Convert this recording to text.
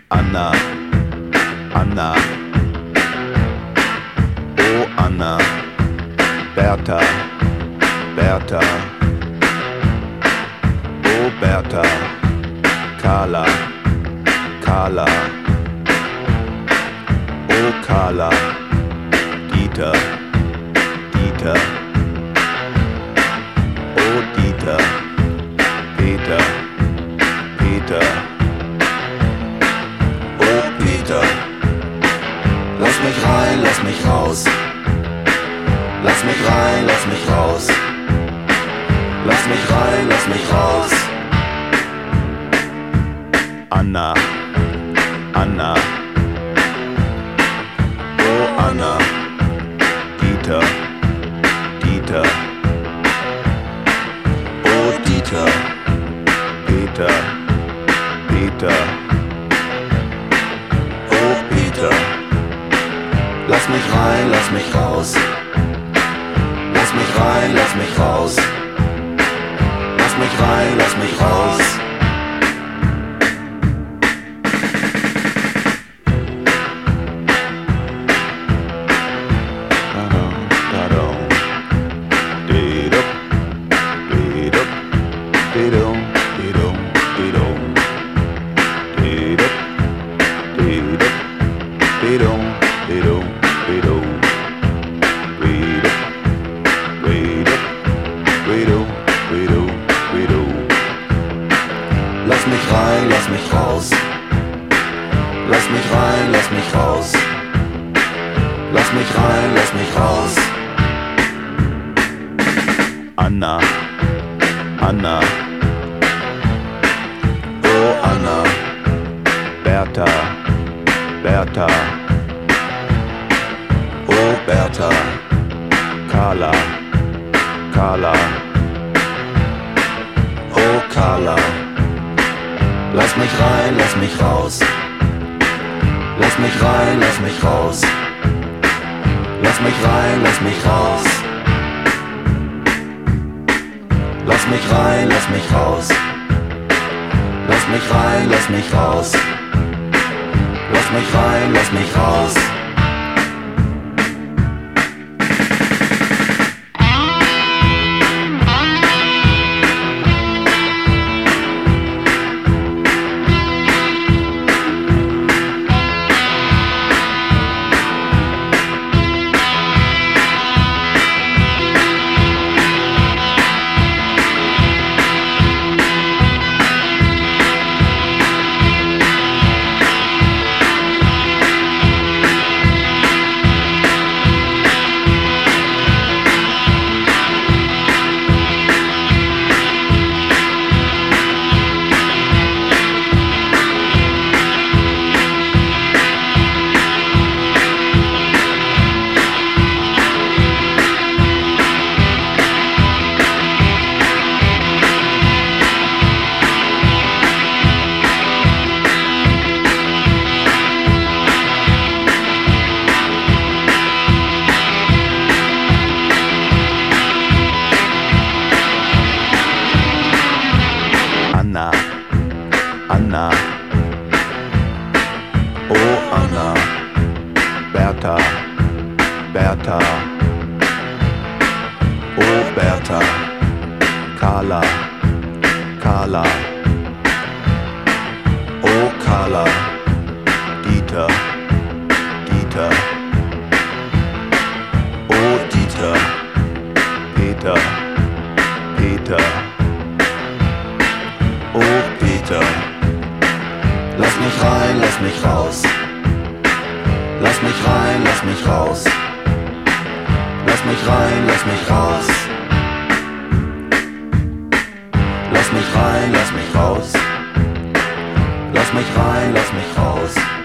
Anna, Anna, oh Anna, Bertha, Bertha, oh Bertha, Carla, Carla, oh Carla, Dieter, Dieter, oh Dieter, Peter, Peter, oh Peter, lass mich rein, lass mich raus, lass mich rein, lass mich raus, lass mich rein, lass mich raus. Anna, Anna, oh Anna, Dieter, Dieter, oh Dieter, Peter, Peter, oh Peter, lass mich rein, lass mich raus, lass mich rein, lass mich raus, lass mich rein, lass mich raus. Lass mich rein, lass mich raus, lass mich rein, lass mich raus, lass mich rein, lass mich raus. Anna, Anna, oh Anna, Bertha, Bertha, oh Bertha, Carla, Carla, oh Carla, lass mich rein, lass mich raus, lass mich rein, lass mich raus, lass mich rein, lass mich raus. Lass mich rein, lass mich raus, lass mich rein, lass mich raus, lass mich rein, lass mich raus. Anna, Anna, oh Anna, Bertha, Bertha, oh Bertha, Carla, Carla, oh Carla, Dieter, Dieter, oh Dieter, Peter, Peter, oh Peter, lass mich rein, lass mich raus, lass mich rein, lass mich raus, lass mich rein, lass mich raus, lass mich rein, lass mich raus, lass mich rein, lass mich raus.